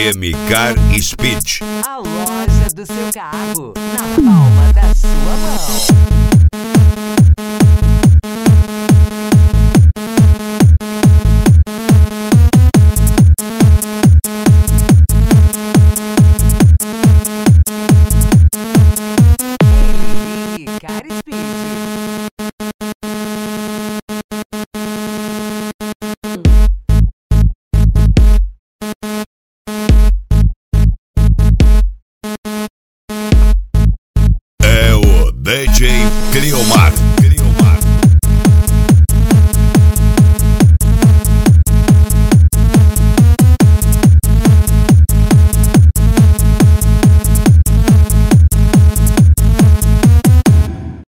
DM Car Speed. A loja do seu carro, na palma da sua mão. Car Speed. É o DJ Criomar.